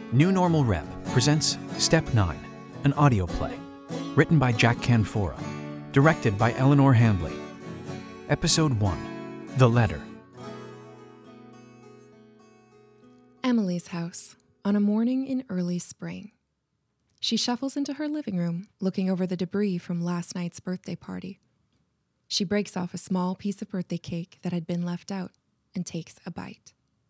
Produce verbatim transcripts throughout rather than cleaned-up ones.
New Normal Rep presents Step nine, an audio play. Written by Jack Canfora. Directed by Eleanor Handley. Episode one, The Letter. Emily's house, on a morning in early spring. She shuffles into her living room, looking over the debris from last night's birthday party. She breaks off a small piece of birthday cake that had been left out and takes a bite.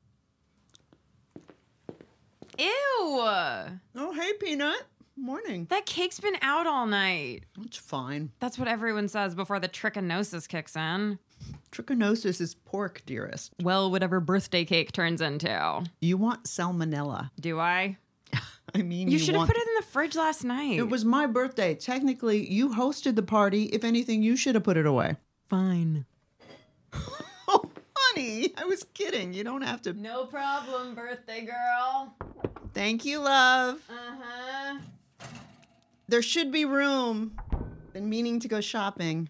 Ew! Oh, hey, Peanut. Morning. That cake's been out all night. It's fine. That's what everyone says before the trichinosis kicks in. Trichinosis is pork, dearest. Well, whatever birthday cake turns into. You want salmonella. Do I? I mean, You, you should have want... put it in the fridge last night. It was my birthday. Technically, you hosted the party. If anything, you should have put it away. Fine. Oh, honey, I was kidding. You don't have to... No problem, birthday girl. Thank you, love. Uh-huh. There should be room. Been meaning to go shopping.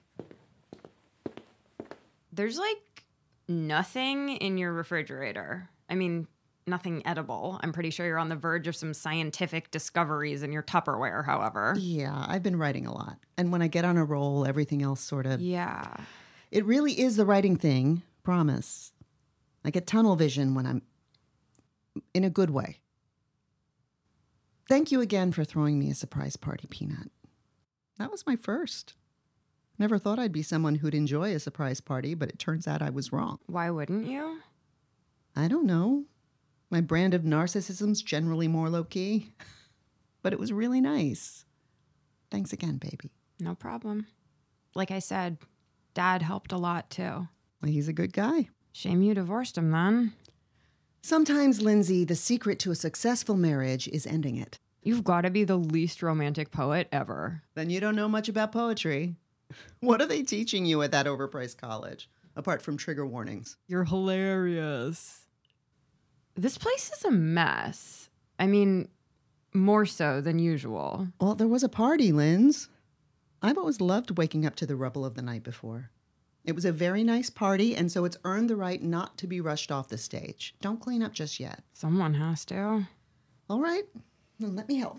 There's like nothing in your refrigerator. I mean, nothing edible. I'm pretty sure you're on the verge of some scientific discoveries in your Tupperware, however. Yeah, I've been writing a lot. And when I get on a roll, everything else sort of... Yeah. It really is the writing thing, promise. I get tunnel vision when I'm... in a good way. Thank you again for throwing me a surprise party, Peanut. That was my first. Never thought I'd be someone who'd enjoy a surprise party, but it turns out I was wrong. Why wouldn't you? I don't know. My brand of narcissism's generally more low-key. But it was really nice. Thanks again, baby. No problem. Like I said, Dad helped a lot, too. Well, he's a good guy. Shame you divorced him then. Sometimes, Lindsay, the secret to a successful marriage is ending it. You've got to be the least romantic poet ever. Then you don't know much about poetry. What are they teaching you at that overpriced college, apart from trigger warnings? You're hilarious. This place is a mess. I mean, more so than usual. Well, there was a party, Linz. I've always loved waking up to the rubble of the night before. It was a very nice party, and so it's earned the right not to be rushed off the stage. Don't clean up just yet. Someone has to. All right, then let me help.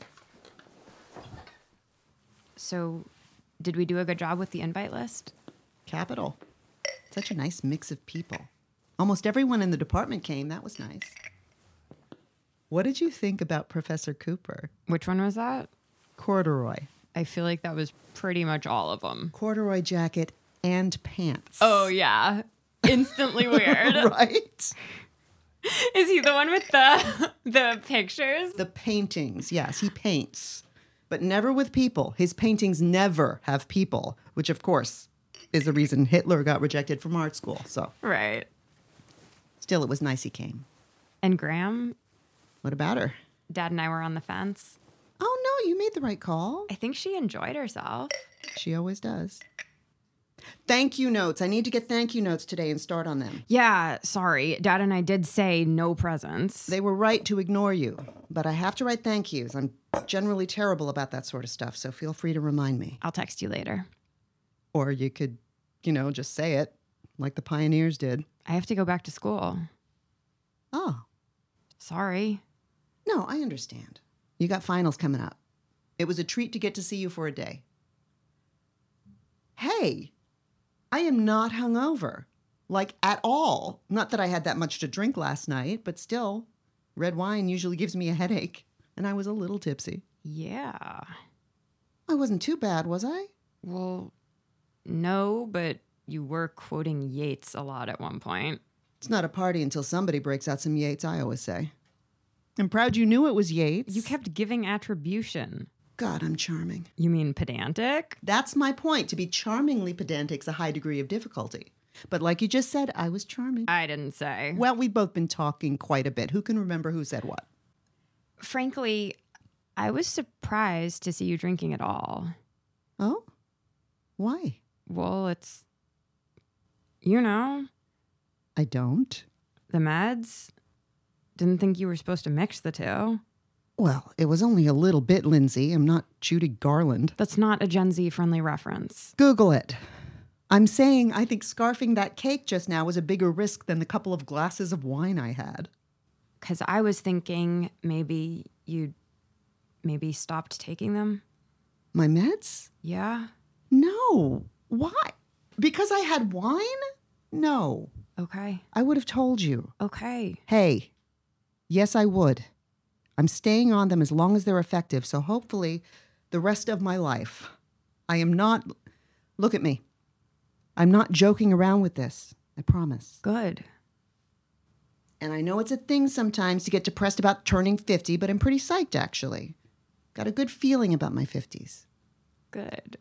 So, did we do a good job with the invite list? Capital. Such a nice mix of people. Almost everyone in the department came. That was nice. What did you think about Professor Cooper? Which one was that? Corduroy. I feel like that was pretty much all of them. Corduroy jacket and pants. Oh, yeah. Instantly weird. Right? Is he the one with the the pictures? The paintings, yes, he paints. But never with people. His paintings never have people, which, of course, is the reason Hitler got rejected from art school. So, Right. still, it was nice he came. And Graham? What about her? Dad and I were on the fence. Oh, no, you made the right call. I think she enjoyed herself. She always does. Thank you notes. I need to get thank you notes today and start on them. Yeah, sorry. Dad and I did say no presents. They were right to ignore you, but I have to write thank yous. I'm generally terrible about that sort of stuff, so feel free to remind me. I'll text you later. Or you could, you know, just say it, like the pioneers did. I have to go back to school. Oh, Sorry. no, I understand. You got finals coming up. It was a treat to get to see you for a day. Hey, I am not hungover. Like, at all. Not that I had that much to drink last night, but still, red wine usually gives me a headache, and I was a little tipsy. Yeah. I wasn't too bad, was I? Well, no, but you were quoting Yeats a lot at one point. It's not a party until somebody breaks out some Yeats, I always say. I'm proud you knew it was Yeats. You kept giving attribution. God, I'm charming. You mean pedantic? That's my point. To be charmingly pedantic's a high degree of difficulty. But like you just said, I was charming. I didn't say. Well, we've both been talking quite a bit. Who can remember who said what? Frankly, I was surprised to see you drinking at all. Oh? Why? Well, it's, you know, I don't. the meds. Didn't think you were supposed to mix the two. Well, it was only a little bit, Lindsay. I'm not Judy Garland. That's not a Gen Z friendly reference. Google it. I'm saying I think scarfing that cake just now was a bigger risk than the couple of glasses of wine I had. Because I was thinking maybe you maybe stopped taking them? My meds? Yeah? No. Why? Because I had wine? No. Okay. I would have told you. Okay. Hey, yes, I would. I'm staying on them as long as they're effective, so hopefully the rest of my life. I am not... Look at me. I'm not joking around with this. I promise. Good. And I know it's a thing sometimes to get depressed about turning fifty, but I'm pretty psyched, actually. Got a good feeling about my fifties. Good.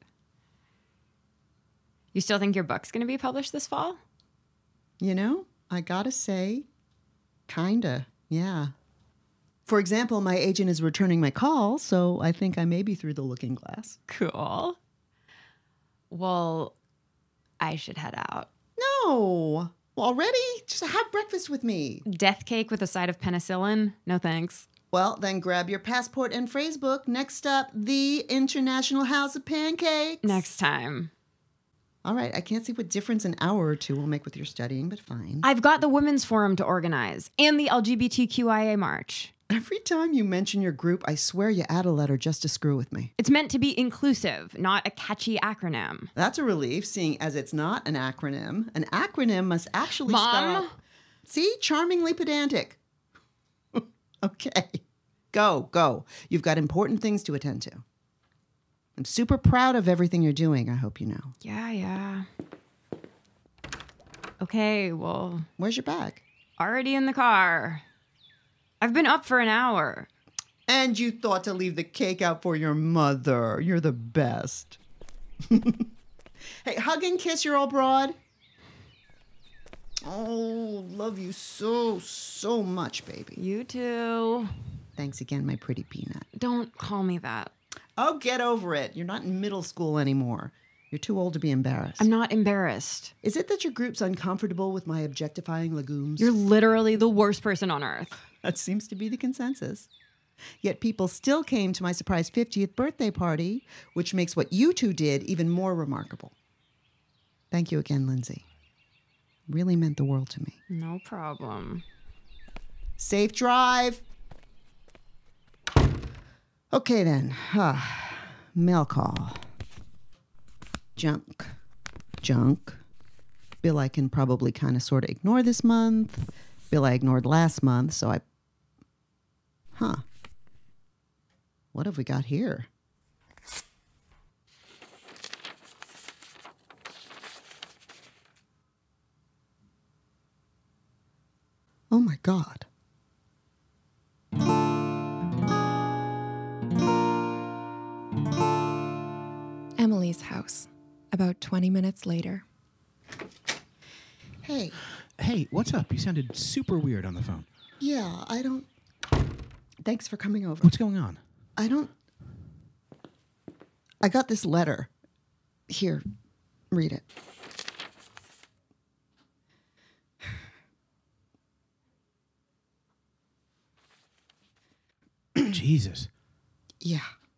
You still think your book's going to be published this fall? You know, I gotta say, kinda, yeah. For example, my agent is returning my call, so I think I may be through the looking glass. Cool. Well, I should head out. No! Already? Just have breakfast with me. Death cake with a side of penicillin? No thanks. Well, then grab your passport and phrase book. Next up, the International House of Pancakes. Next time. All right, I can't see what difference an hour or two will make with your studying, but fine. I've got the Women's Forum to organize and the L G B T Q I A March. Every time you mention your group, I swear you add a letter just to screw with me. It's meant to be inclusive, not a catchy acronym. That's a relief, seeing as it's not an acronym. An acronym must actually Mom? spell out... See? Charmingly pedantic. Okay. Go, go. You've got important things to attend to. I'm super proud of everything you're doing, I hope you know. Yeah, yeah. Okay, well, Where's your bag? already in the car. I've been up for an hour. And you thought to leave the cake out for your mother. You're the best. Hey, hug and kiss your old broad. Oh, love you so, so much, baby. You too. Thanks again, my pretty peanut. Don't call me that. Oh, get over it. You're not in middle school anymore. You're too old to be embarrassed. I'm not embarrassed. Is it that your group's uncomfortable with my objectifying legumes? You're literally the worst person on earth. That seems to be the consensus. Yet people still came to my surprise fiftieth birthday party, which makes what you two did even more remarkable. Thank you again, Lindsay. Really meant the world to me. No problem. Safe drive. Okay, then. Ah, mail call. Junk. Junk. Bill I can probably kind of sort of ignore this month. Bill I ignored last month, so I... Huh. What have we got here? Oh my God. Emily's house, about twenty minutes later. Hey, Hey, what's up? You sounded super weird on the phone. yeah, I don't... Thanks for coming over. What's going on? I don't... I got this letter. Here, read it. Jesus. Yeah.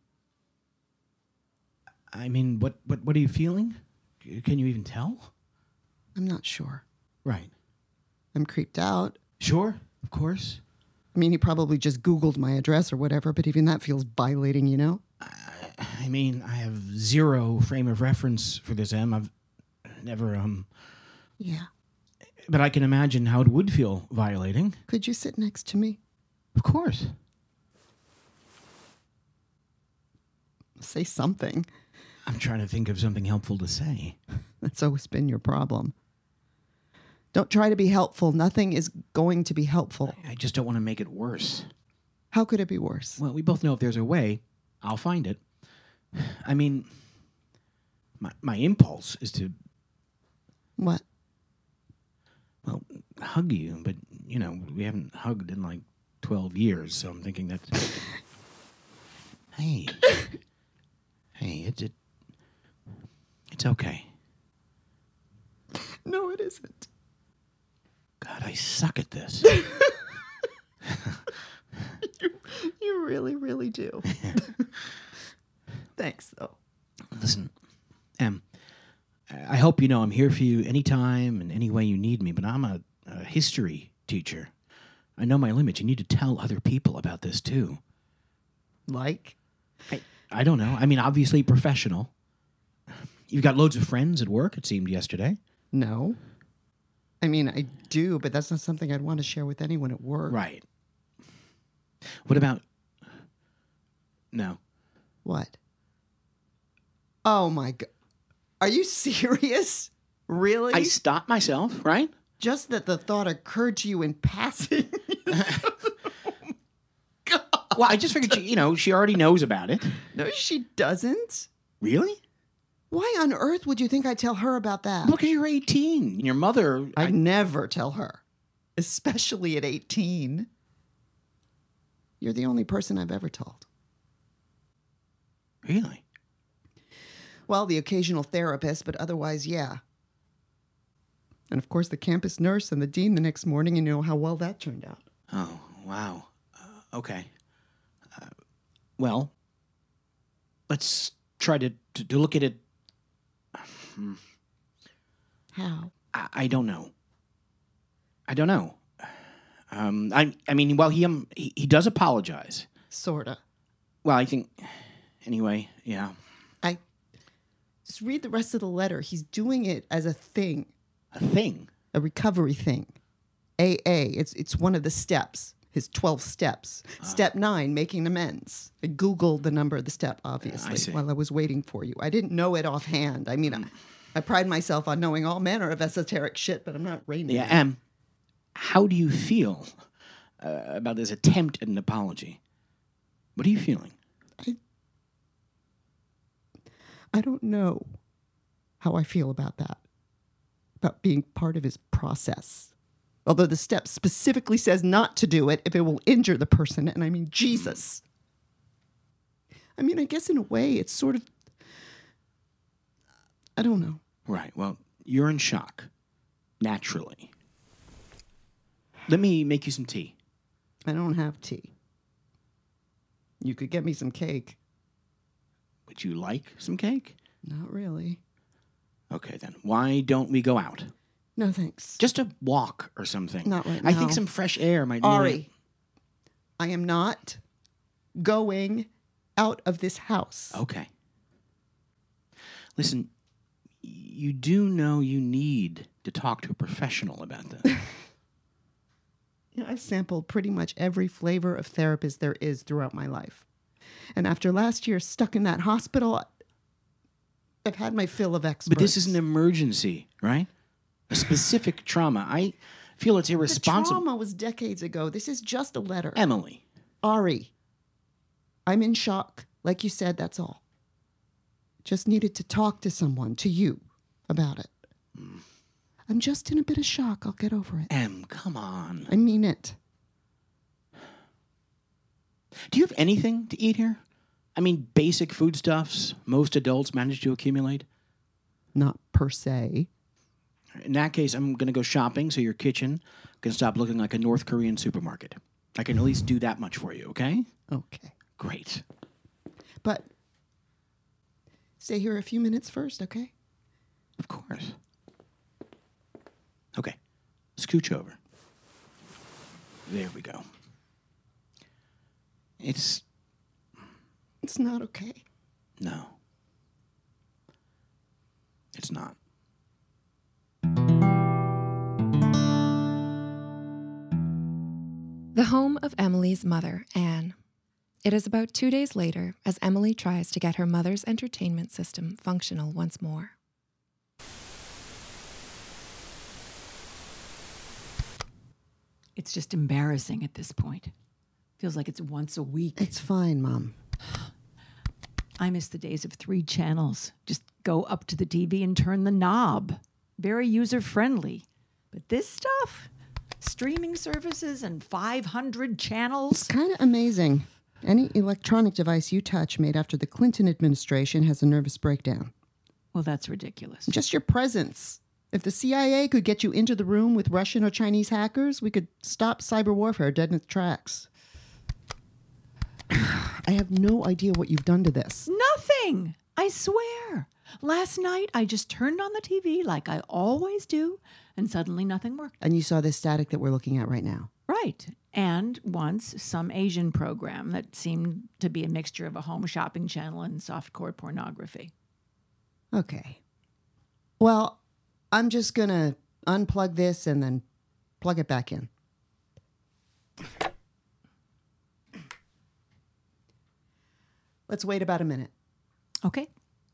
I mean, what, what, what are you feeling? Can you even tell? I'm not sure. Right. I'm creeped out. Sure, of course. I mean, he probably just Googled my address or whatever, but even that feels violating, you know? I mean, I have zero frame of reference for this, Em. I've never, um... Yeah. But I can imagine how it would feel violating. Could you sit next to me? Of course. Say something. I'm trying to think of something helpful to say. That's always been your problem. Don't try to be helpful. Nothing is going to be helpful. I just don't want to make it worse. How could it be worse? Well, we both know if there's a way, I'll find it. I mean, my my impulse is to, What? well, hug you, but, you know, we haven't hugged in like twelve years, so I'm thinking that... Hey. Hey, it's it, it's okay. No, it isn't. God, I suck at this. you, you really, really do. Thanks, though. Listen, Em, I hope you know I'm here for you anytime and any way you need me, but I'm a, a history teacher. I know my limits. You need to tell other people about this, too. Like? I, I don't know. I mean, obviously professional. You've got loads of friends at work, it seemed yesterday. No. I mean, I do, but that's not something I'd want to share with anyone at work. Right. What about... No. What? Oh, my God. Are you serious? Really? I stopped myself, right? Just that the thought occurred to you in passing. God. Well, I just figured, she, you know, she already knows about it. No, she doesn't. Really? Why on earth would you think I'd tell her about that? Look, you're eighteen. Your mother... I'd I, never tell her, especially at eighteen. You're the only person I've ever told. Really? Well, the occasional therapist, but otherwise, yeah. And of course, the campus nurse and the dean the next morning, and you know how well that turned out. Oh, wow. Uh, okay. Uh, well, let's try to, to, to look at it. Hmm. How? I, I don't know. I don't know. Um, I I mean, well, he um he, he does apologize. Sorta. Well, I think anyway. Yeah. I just read the rest of the letter. He's doing it as a thing, A thing. a recovery thing. A A. It's it's one of the steps. His twelve steps. Step nine, making amends. I Googled the number of the step, obviously, see. while I was waiting for you. I didn't know it offhand. I mean, I, I pride myself on knowing all manner of esoteric shit, but I'm not raining. Yeah. Um, how do you feel uh, about this attempt at an apology? What are you feeling? I don't know how I feel about that, about being part of his process. Although the step specifically says not to do it if it will injure the person. And I mean, Jesus. I mean, I guess in a way it's sort of, I don't know. Right. Well, you're in shock, naturally. Let me make you some tea. I don't have tea. You could get me some cake. Would you like some cake? Not really. Okay, then. Why don't we go out? No, thanks. Just a walk or something. Not right I think now. some fresh air might... Ari, really- I am not going out of this house. Okay. Listen, you do know you need to talk to a professional about this. You know, I've sampled pretty much every flavor of therapist there is throughout my life. And after last year stuck in that hospital, I've had my fill of experts. But this is an emergency, right? A specific trauma. I feel it's The irresponsible. trauma was decades ago. This is just a letter. Emily. Ari, I'm in shock. Like you said, that's all. Just needed to talk to someone, to you, about it. Mm. I'm just in a bit of shock. I'll get over it. Em, come on. I mean it. Do you have anything to eat here? I mean, basic foodstuffs most adults manage to accumulate. Not per se. In that case, I'm going to go shopping so your kitchen can stop looking like a North Korean supermarket. I can at least do that much for you, okay? Okay. Great. But stay here a few minutes first, okay? Of course. Okay. Scooch over. There we go. It's... It's not okay. No. It's not. The home of Emily's mother, Anne. It is about two days later as Emily tries to get her mother's entertainment system functional once more. It's just embarrassing at this point. Feels like it's once a week. It's fine, Mom. I miss the days of three channels. Just go up to the T V and turn the knob. Very user-friendly. But this stuff? Streaming services and five hundred It's channels? kind of amazing. Any electronic device you touch made after the Clinton administration has a nervous breakdown. Well, that's ridiculous. Just your presence. If the C I A could get you into the room with Russian or Chinese hackers, we could stop cyber warfare dead in its tracks. I have no idea what you've done to this. Nothing! I swear. Last night, I just turned on the T V like I always do, and suddenly nothing worked. And you saw this static that we're looking at right now. Right. And once some Asian program that seemed to be a mixture of a home shopping channel and softcore pornography. Okay. Well, I'm just going to unplug this and then plug it back in. Let's wait about a minute. Okay.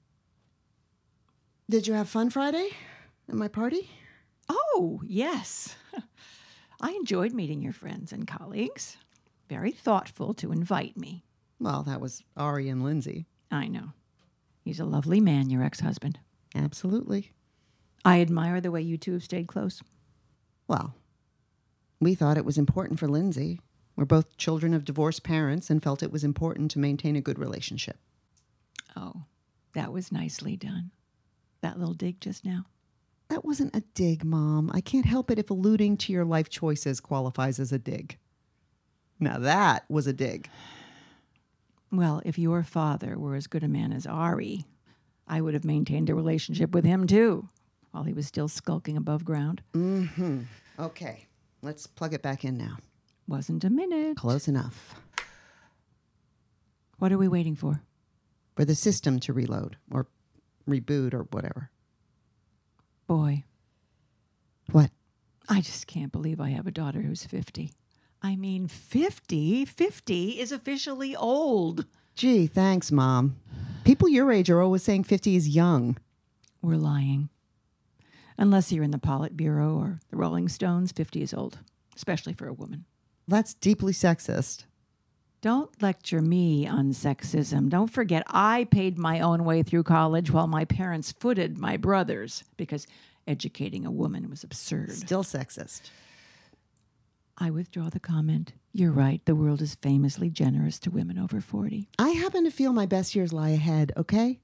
Did you have fun Friday at my party? Oh, yes. I enjoyed meeting your friends and colleagues. Very thoughtful to invite me. Well, that was Ari and Lindsay. I know. He's a lovely man, your ex-husband. Absolutely. I admire the way you two have stayed close. Well, we thought it was important for Lindsay. We're both children of divorced parents and felt it was important to maintain a good relationship. Oh, that was nicely done. That little dig just now. That wasn't a dig, Mom. I can't help it if alluding to your life choices qualifies as a dig. Now that was a dig. Well, if your father were as good a man as Ari, I would have maintained a relationship with him too, while he was still skulking above ground. Mm-hmm. Okay, let's plug it back in now. Wasn't a minute. Close enough. What are we waiting for? For the system to reload or reboot or whatever. Boy, What? I just can't believe I have a daughter who's fifty. I mean, fifty? fifty is officially old. Gee, thanks, Mom. People your age are always saying fifty is young. We're lying. Unless you're in the Politburo or the Rolling Stones, fifty is old, especially for a woman. That's deeply sexist. Don't lecture me on sexism. Don't forget, I paid my own way through college while my parents footed my brothers because educating a woman was absurd. Still sexist. I withdraw the comment. You're right. The world is famously generous to women over forty. I happen to feel my best years lie ahead, okay?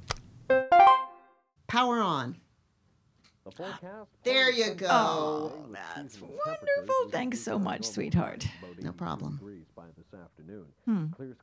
Power on. There you go. Oh, that's wonderful. Thanks so much, sweetheart. No problem. Hmm.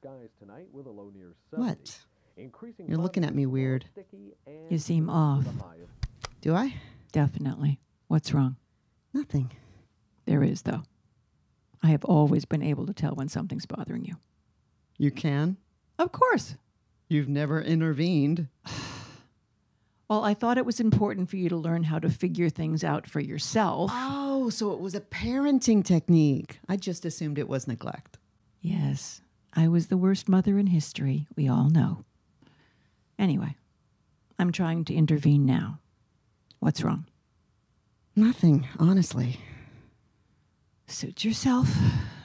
What? You're looking at me weird. You seem off. Do I? Definitely. What's wrong? Nothing. There is, though. I have always been able to tell when something's bothering you. You can? Of course. You've never intervened. Well, I thought it was important for you to learn how to figure things out for yourself. Oh, so it was a parenting technique. I just assumed it was neglect. Yes, I was the worst mother in history. We all know. Anyway, I'm trying to intervene now. What's wrong? Nothing, honestly. Suit yourself.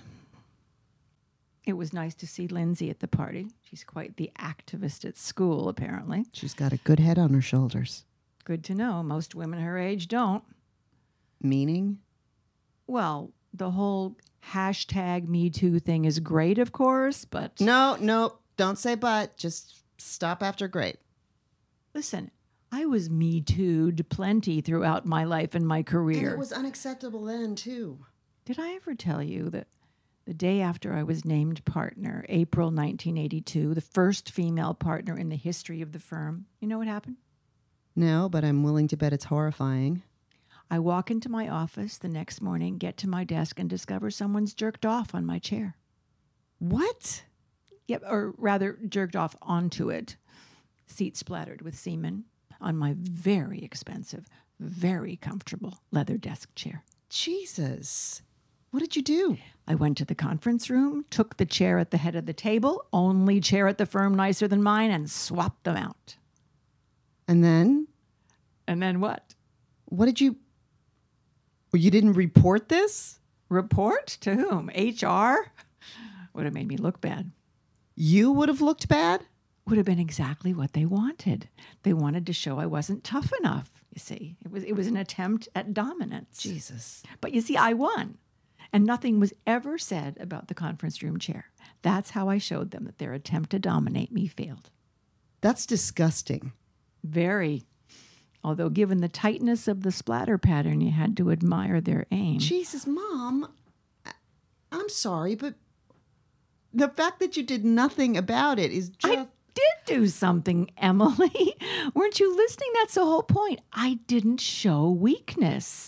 It was nice to see Lindsay at the party. She's quite the activist at school, apparently. She's got a good head on her shoulders. Good to know. Most women her age don't. Meaning? Well, the whole hashtag Me Too thing is great, of course, but... No, no, don't say but. Just stop after great. Listen, I was Me Too'd plenty throughout my life and my career. And it was unacceptable then, too. Did I ever tell you that the day after I was named partner, April nineteen eighty-two, the first female partner in the history of the firm, you know what happened? No, but I'm willing to bet it's horrifying. I walk into my office the next morning, get to my desk, and discover someone's jerked off on my chair. What? Yep, or rather, jerked off onto it. Seat splattered with semen on my very expensive, very comfortable leather desk chair. Jesus. What did you do? I went to the conference room, took the chair at the head of the table, only chair at the firm nicer than mine, and swapped them out. And then? And then what? What did you... Well, you didn't report this? Report? To whom? H R? Would have made me look bad. You would have looked bad? Would have been exactly what they wanted. They wanted to show I wasn't tough enough, you see. It was, it was an attempt at dominance. Jesus. But you see, I won. And nothing was ever said about the conference room chair. That's how I showed them that their attempt to dominate me failed. That's disgusting. Very. Although given the tightness of the splatter pattern, you had to admire their aim. Jesus, Mom, I- I'm sorry, but the fact that you did nothing about it is just... I did do something, Emily. Weren't you listening? That's the whole point. I didn't show weakness.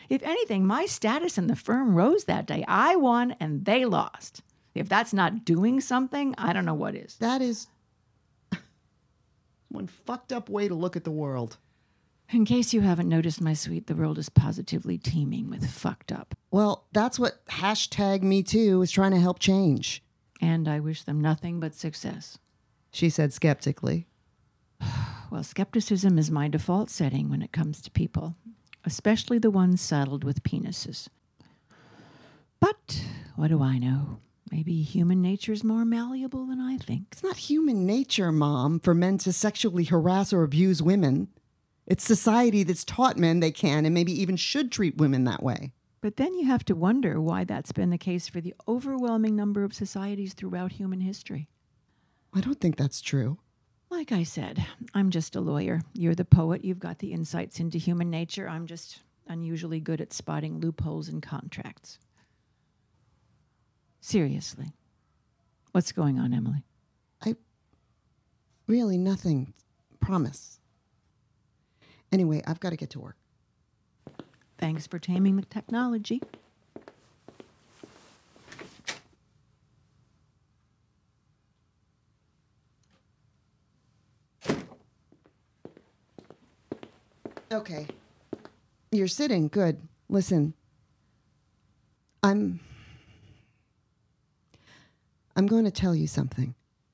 If anything, my status in the firm rose that day. I won and they lost. If that's not doing something, I don't know what is. That is one fucked up way to look at the world. In case you haven't noticed, my sweet, the world is positively teeming with fucked up. Well, that's what hashtag Me Too is trying to help change, And I wish them nothing but success. she said skeptically. Well, skepticism is my default setting when it comes to people, especially the ones saddled with penises. But what do I know? Maybe human nature is more malleable than I think. It's not human nature, Mom, for men to sexually harass or abuse women. It's society that's taught men they can and maybe even should treat women that way. But then you have to wonder why that's been the case for the overwhelming number of societies throughout human history. I don't think that's true. Like I said, I'm just a lawyer. You're the poet. You've got the insights into human nature. I'm just unusually good at spotting loopholes in contracts. Seriously, what's going on, Emily? Really nothing. Promise. Anyway, I've got to get to work. Thanks for taming the technology. Okay. You're sitting. Good. Listen. I'm... I'm going to tell you something.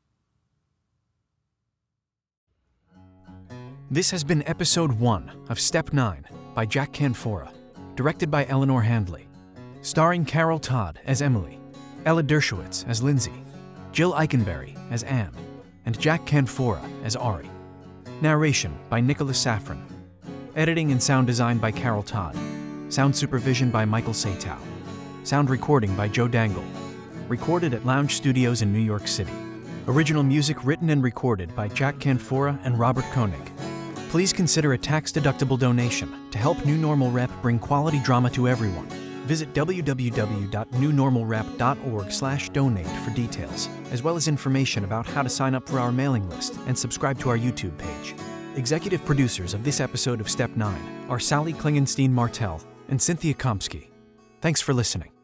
This has been episode one of Step nine by Jack Canfora, directed by Eleanor Handley, starring Carol Todd as Emily, Ella Dershowitz as Lindsay, Jill Eikenberry as Anne, and Jack Canfora as Ari. Narration by Nicholas Safran. Editing and sound design by Carol Todd. Sound supervision by Michael Satow. Sound recording by Joe Dangle. Recorded at Lounge Studios in New York City. Original music written and recorded by Jack Canfora and Robert Koenig. Please consider a tax-deductible donation to help New Normal Rep bring quality drama to everyone. Visit w w w dot new normal rep dot org slash donate for details, as well as information about how to sign up for our mailing list and subscribe to our YouTube page. Executive producers of this episode of Step nine are Sally Klingenstein-Martell and Cynthia Komsky. Thanks for listening.